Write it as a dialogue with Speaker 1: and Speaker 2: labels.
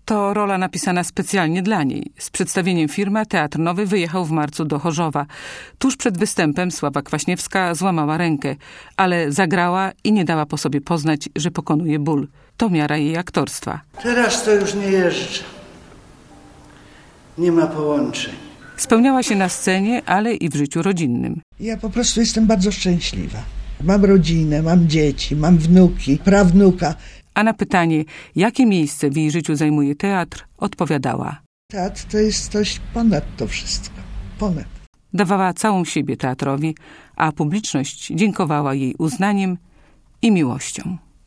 Speaker 1: To rola napisana specjalnie dla niej. Z przedstawieniem Firma Teatr Nowy wyjechał w marcu do Chorzowa. Tuż przed występem Sława Kwaśniewska złamała rękę, ale zagrała i nie dała po sobie poznać, że pokonuje ból. To miara jej aktorstwa.
Speaker 2: Teraz to już nie jeżdżę. Nie ma połączeń.
Speaker 1: Spełniała się na scenie, ale i w życiu rodzinnym.
Speaker 3: Ja po prostu jestem bardzo szczęśliwa. Mam rodzinę, mam dzieci, mam wnuki, prawnuka.
Speaker 1: A na pytanie, jakie miejsce w jej życiu zajmuje teatr, odpowiadała:
Speaker 3: Teatr to jest coś ponad to wszystko. Ponad.
Speaker 1: Dawała całą siebie teatrowi, a publiczność dziękowała jej uznaniem i miłością.